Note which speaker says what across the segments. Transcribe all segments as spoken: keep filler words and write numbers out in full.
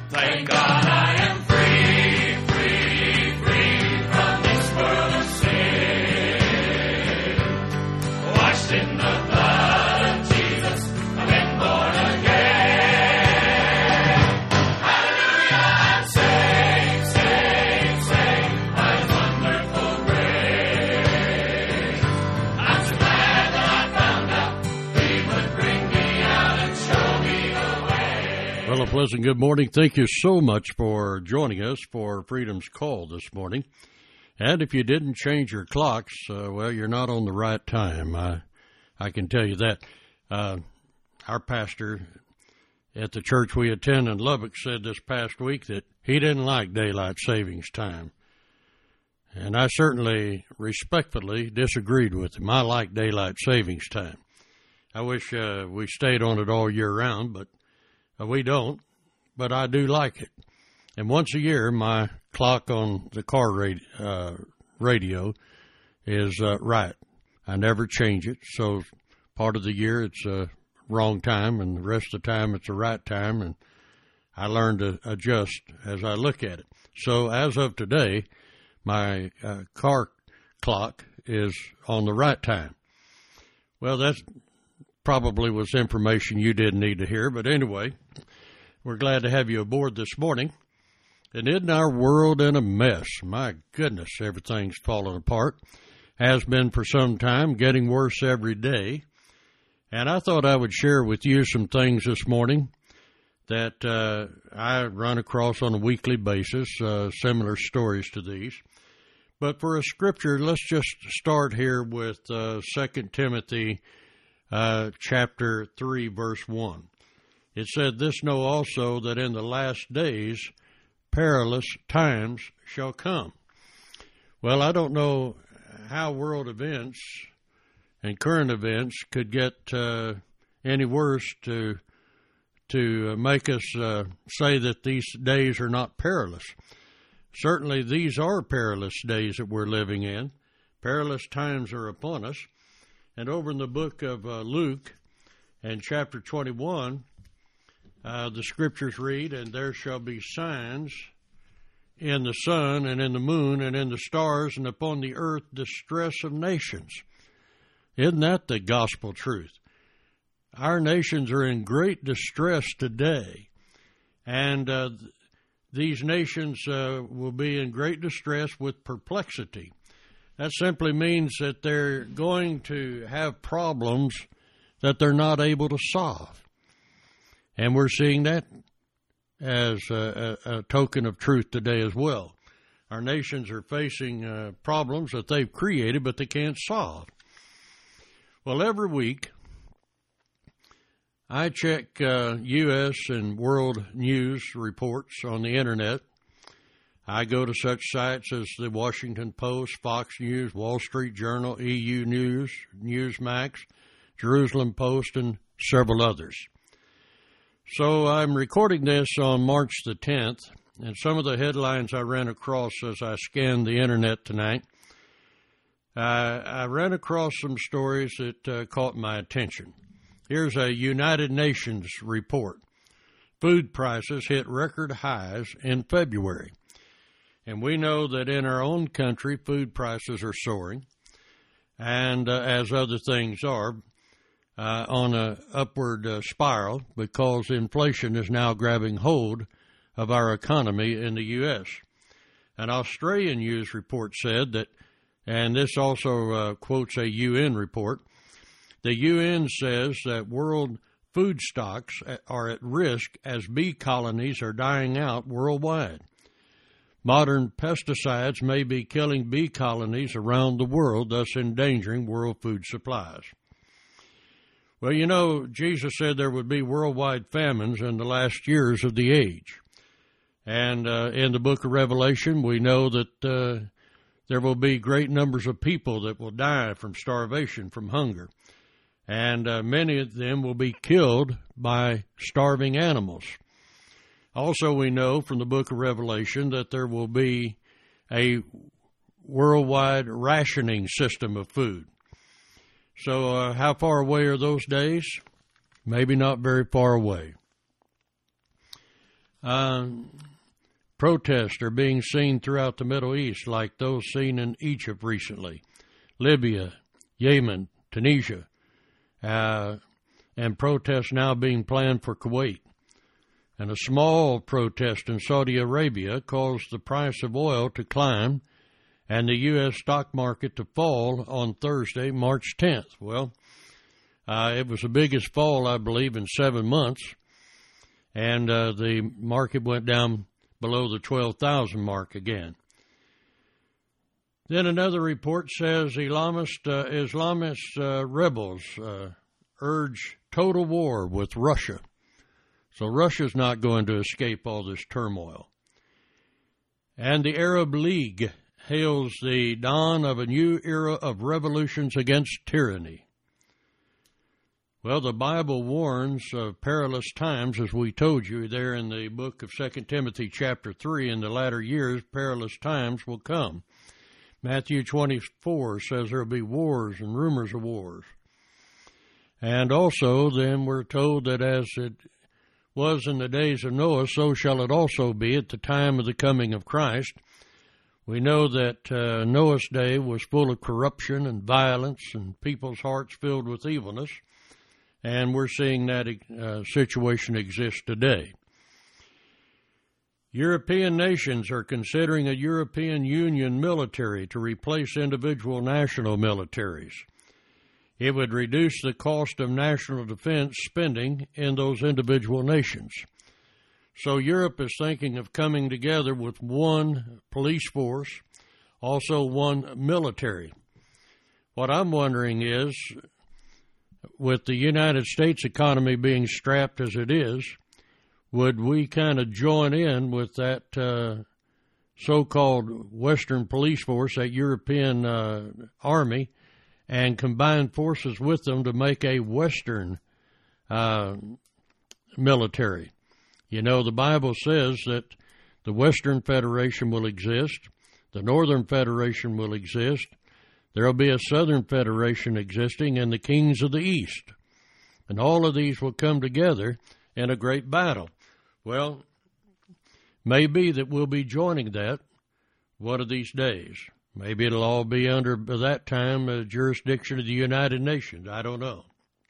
Speaker 1: Thank God I am free, free, free from this world of sin. Washed in the blood of Jesus, I've been born again. Hallelujah, I'm saved, saved, saved by His wonderful grace. I'm so glad that I found out He would bring me out and show me the way.
Speaker 2: Well, a pleasant good morning. Thank you so much for joining us for Freedom's Call this morning. And if you didn't change your clocks, uh, well, you're not on the right time. I, I can tell you that. Uh, our pastor at the church we attend in Lubbock said this past week that he didn't like daylight savings time. And I certainly respectfully disagreed with him. I like daylight savings time. I wish uh, we stayed on it all year round, but uh, we don't. But I do like it. And once a year, my clock on the car radio, uh, radio is uh, right. I never change it. So part of the year it's a wrong time, and the rest of the time it's the right time. And I learn to adjust as I look at it. So as of today, my uh, car clock is on the right time. Well, that probably was information you didn't need to hear. But anyway, we're glad to have you aboard this morning. And isn't our world in a mess? My goodness, everything's falling apart. Has been for some time, getting worse every day. And I thought I would share with you some things this morning that uh, I run across on a weekly basis, uh, similar stories to these. But for a scripture, let's just start here with uh, Second Timothy uh, chapter three, verse one. It said, "This know also that in the last days perilous times shall come." Well, I don't know how world events and current events could get uh, any worse to to make us uh, say that these days are not perilous. Certainly, these are perilous days that we're living in. Perilous times are upon us. And over in the book of uh, Luke, and chapter twenty-one, Uh, the scriptures read, "And there shall be signs in the sun and in the moon and in the stars, and upon the earth distress of nations." Isn't that the gospel truth? Our nations are in great distress today, and uh, th- these nations uh, will be in great distress with perplexity. That simply means that they're going to have problems that they're not able to solve. And we're seeing that as a, a, a token of truth today as well. Our nations are facing uh, problems that they've created, but they can't solve. Well, every week, I check uh, U S and world news reports on the Internet. I go to such sites as the Washington Post, Fox News, Wall Street Journal, E U News, Newsmax, Jerusalem Post, and several others. So I'm recording this on March the tenth, and some of the headlines I ran across as I scanned the Internet tonight, uh, I ran across some stories that uh, caught my attention. Here's a United Nations report. Food prices hit record highs in February. And we know that in our own country, food prices are soaring, and uh, as other things are, Uh, on an upward uh, spiral, because inflation is now grabbing hold of our economy in the U S An Australian news report said that, and this also uh, quotes a U N report, the U N says that world food stocks are at risk as bee colonies are dying out worldwide. Modern pesticides may be killing bee colonies around the world, thus endangering world food supplies. Well, you know, Jesus said there would be worldwide famines in the last years of the age. And uh, in the book of Revelation, we know that uh, there will be great numbers of people that will die from starvation, from hunger. And uh, many of them will be killed by starving animals. Also, we know from the book of Revelation that there will be a worldwide rationing system of food. So uh, how far away are those days? Maybe not very far away. Um, protests are being seen throughout the Middle East, like those seen in Egypt recently, Libya, Yemen, Tunisia, uh, and protests now being planned for Kuwait. And a small protest in Saudi Arabia caused the price of oil to climb and the U S stock market to fall on Thursday, March tenth. Well, uh, it was the biggest fall, I believe, in seven months, and uh, the market went down below the twelve thousand mark again. Then another report says Islamist, uh, Islamist uh, rebels uh, urge total war with Russia. So Russia's not going to escape all this turmoil. And the Arab League hails the dawn of a new era of revolutions against tyranny. Well, the Bible warns of perilous times, as we told you there in the book of Second Timothy chapter three. In the latter years, perilous times will come. Matthew twenty-four says there will be wars and rumors of wars. And also, then we're told that as it was in the days of Noah, so shall it also be at the time of the coming of Christ. We know that uh, Noah's day was full of corruption and violence and people's hearts filled with evilness, and we're seeing that uh, situation exist today. European nations are considering a European Union military to replace individual national militaries. It would reduce the cost of national defense spending in those individual nations. So Europe is thinking of coming together with one police force, also one military. What I'm wondering is, with the United States economy being strapped as it is, would we kind of join in with that uh, so-called Western police force, that European uh, army, and combine forces with them to make a Western uh, military? You know, the Bible says that the Western Federation will exist, the Northern Federation will exist, there will be a Southern Federation existing, and the kings of the East. And all of these will come together in a great battle. Well, maybe that we'll be joining that one of these days. Maybe it'll all be under, by that time, the jurisdiction of the United Nations. I don't know.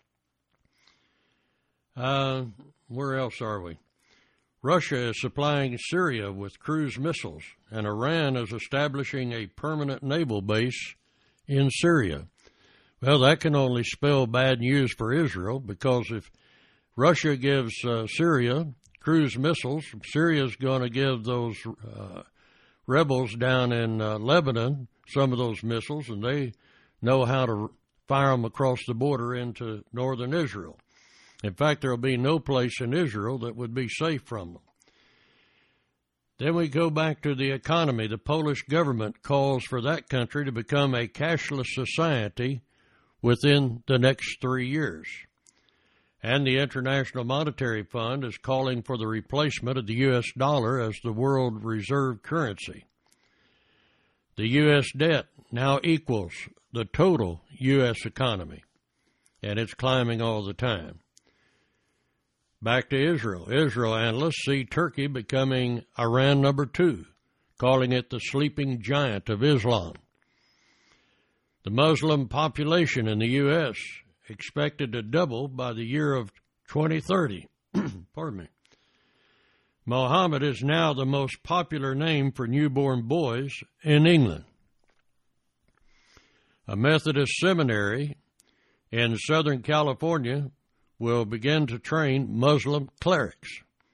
Speaker 2: Uh, where else are we? Russia is supplying Syria with cruise missiles, and Iran is establishing a permanent naval base in Syria. Well, that can only spell bad news for Israel, because if Russia gives uh, Syria cruise missiles, Syria's going to give those uh, rebels down in uh, Lebanon some of those missiles, and they know how to fire them across the border into northern Israel. In fact, there will be no place in Israel that would be safe from them. Then we go back to the economy. The Polish government calls for that country to become a cashless society within the next three years. And the International Monetary Fund is calling for the replacement of the U S dollar as the world reserve currency. The U S debt now equals the total U S economy, and it's climbing all the time. Back to Israel. Israel analysts see Turkey becoming Iran number two, calling it the sleeping giant of Islam. The Muslim population in the U S expected to double by the year of twenty thirty. Pardon me. Mohammed is now the most popular name for newborn boys in England. A Methodist seminary in Southern California will begin to train Muslim clerics.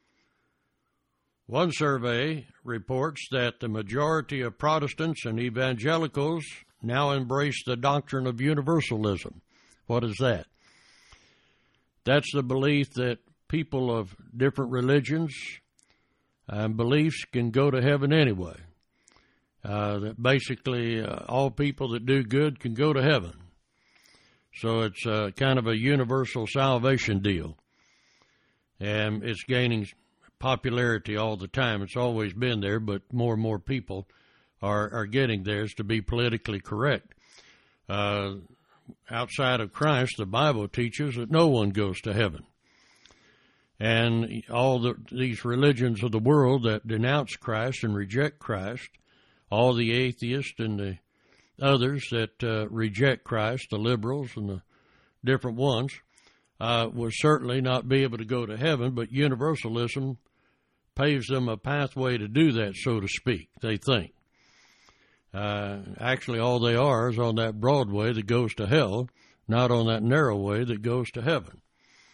Speaker 2: One survey reports that the majority of Protestants and evangelicals now embrace the doctrine of universalism. What is that? That's the belief that people of different religions and beliefs can go to heaven anyway. Uh, that basically uh, all people that do good can go to heaven. So it's uh, kind of a universal salvation deal. And it's gaining popularity all the time. It's always been there, but more and more people are, are getting theirs to be politically correct. Uh, outside of Christ, the Bible teaches that no one goes to heaven. And all the, these religions of the world that denounce Christ and reject Christ, all the atheists and the others that uh, reject Christ, the liberals and the different ones, uh, will certainly not be able to go to heaven, but universalism paves them a pathway to do that, so to speak, they think. Uh, actually, all they are is on that broad way that goes to hell, not on that narrow way that goes to heaven.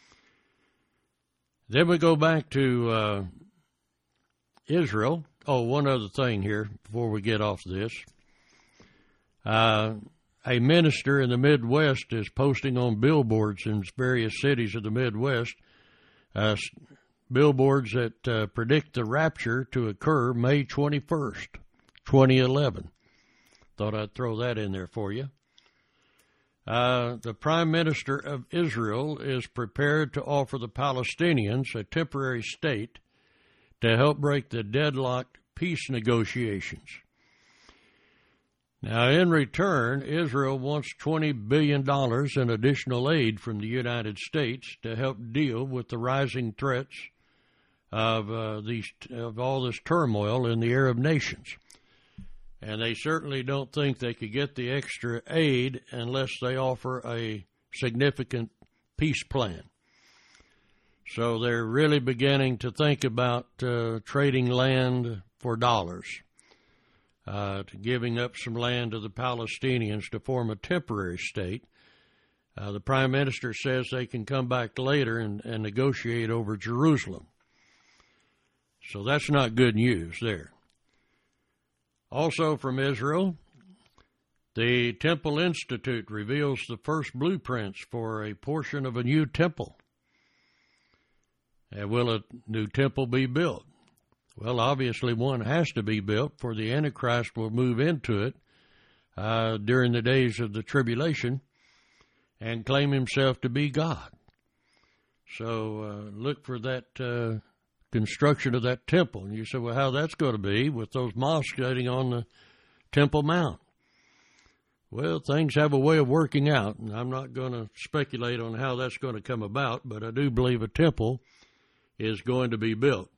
Speaker 2: Then we go back to uh, Israel. Oh, one other thing here before we get off this. Uh, a minister in the Midwest is posting on billboards in various cities of the Midwest, uh, billboards that uh, predict the rapture to occur May twenty-first, twenty eleven. Thought I'd throw that in there for you. Uh, the Prime Minister of Israel is prepared to offer the Palestinians a temporary state to help break the deadlocked peace negotiations. Now, in return, Israel wants twenty billion dollars in additional aid from the United States to help deal with the rising threats of uh, these of all this turmoil in the Arab nations. And they certainly don't think they could get the extra aid unless they offer a significant peace plan. So they're really beginning to think about uh, trading land for dollars, uh, to giving up some land to the Palestinians to form a temporary state. Uh, the Prime Minister says they can come back later and, and negotiate over Jerusalem. So that's not good news there. Also from Israel, the Temple Institute reveals the first blueprints for a portion of a new temple. And will a new temple be built? Well, obviously one has to be built, for the Antichrist will move into it uh, during the days of the tribulation and claim himself to be God. So uh, look for that uh, construction of that temple. And you say, well, how that's going to be with those mosques sitting on the Temple Mount? Well, things have a way of working out, and I'm not going to speculate on how that's going to come about, but I do believe a temple is going to be built.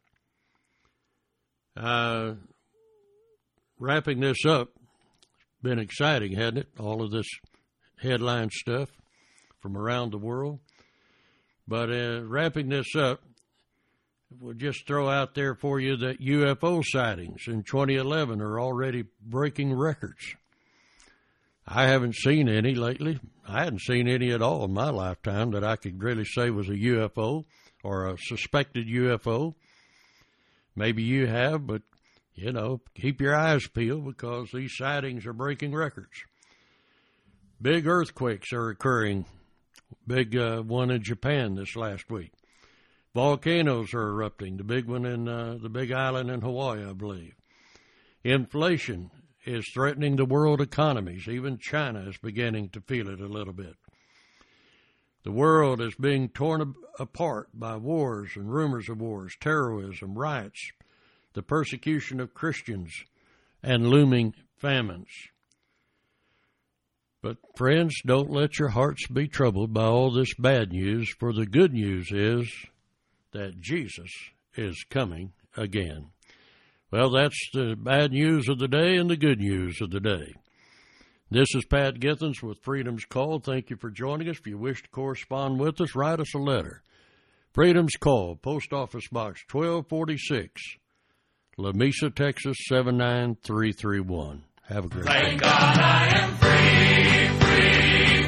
Speaker 2: Uh, wrapping this up, been exciting, hasn't it? All of this headline stuff from around the world. But uh, wrapping this up, we'll just throw out there for you that U F O sightings in twenty eleven are already breaking records. I haven't seen any lately. I hadn't seen any at all in my lifetime that I could really say was a U F O or a suspected U F O. Maybe you have, but, you know, keep your eyes peeled because these sightings are breaking records. Big earthquakes are occurring. Big uh, one in Japan this last week. Volcanoes are erupting. The big one in uh, the big island in Hawaii, I believe. Inflation is threatening the world economies. Even China is beginning to feel it a little bit. The world is being torn apart by wars and rumors of wars, terrorism, riots, the persecution of Christians, and looming famines. But, friends, don't let your hearts be troubled by all this bad news, for the good news is that Jesus is coming again. Well, that's the bad news of the day and the good news of the day. This is Pat Githens with Freedom's Call. Thank you for joining us. If you wish to correspond with us, write us a letter. Freedom's Call, Post Office Box twelve forty-six, Lamesa, Texas seven nine three three one. Have a great day.
Speaker 1: Thank God I am free, free.